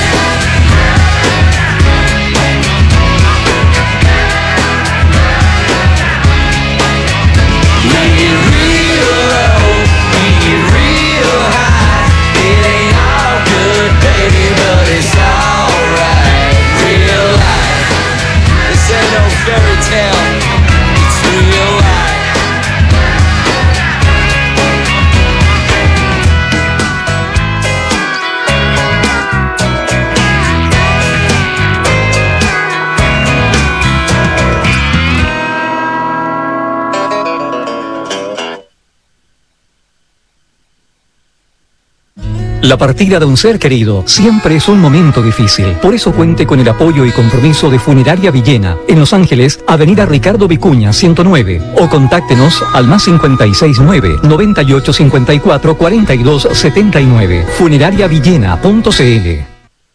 La partida de un ser querido siempre es un momento difícil. Por eso cuente con el apoyo y compromiso de Funeraria Villena, en Los Ángeles, Avenida Ricardo Vicuña, ciento nueve. O contáctenos al más cincuenta y seis nueve, noventa y ocho cincuenta y cuatro, cuarenta y dos setenta y nueve. funerariavillena punto cl.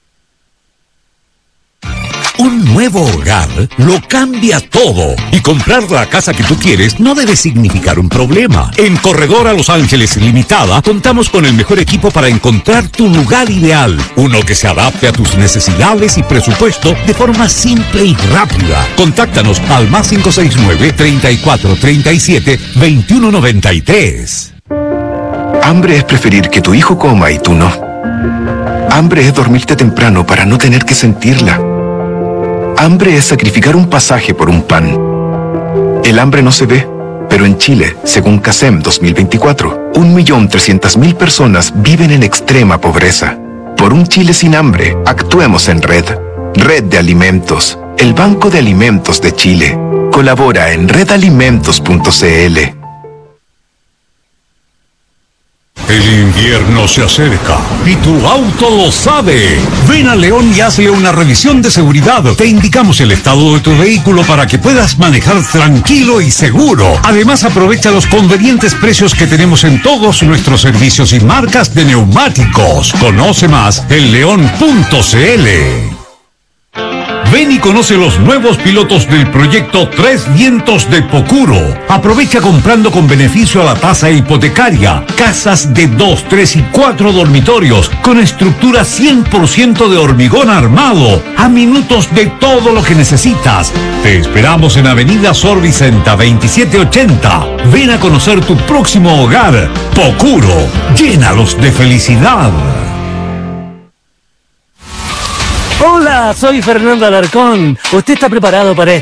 Un nuevo hogar lo cambia todo y comprar la casa que tú quieres no debe significar un problema. En Corredora Los Ángeles Limitada contamos con el mejor equipo para encontrar tu lugar ideal, uno que se adapte a tus necesidades y presupuesto de forma simple y rápida. Contáctanos al más cinco seis nueve, treinta y cuatro, treinta y siete, veintiuno noventa y tres. Hambre es preferir que tu hijo coma y tú no. Hambre es dormirte temprano para no tener que sentirla. Hambre es sacrificar un pasaje por un pan. El hambre no se ve, pero en Chile, según CASEM dos mil veinticuatro, un millón trescientas mil personas viven en extrema pobreza. Por un Chile sin hambre, actuemos en red. Red de Alimentos, el Banco de Alimentos de Chile. Colabora en red alimentos punto cl. El invierno se acerca y tu auto lo sabe. Ven a León y hazle una revisión de seguridad. Te indicamos el estado de tu vehículo para que puedas manejar tranquilo y seguro. Además, aprovecha los convenientes precios que tenemos en todos nuestros servicios y marcas de neumáticos. Conoce más en león punto cl. Ven y conoce los nuevos pilotos del proyecto Tres Vientos de Pocuro. Aprovecha comprando con beneficio a la tasa hipotecaria. Casas de dos, tres y cuatro dormitorios con estructura cien por ciento de hormigón armado. A minutos de todo lo que necesitas. Te esperamos en Avenida Sor Vicenta veintisiete ochenta. Ven a conocer tu próximo hogar. Pocuro. Llénalos de felicidad. Hola, soy Fernando Alarcón. ¿Usted está preparado para esto?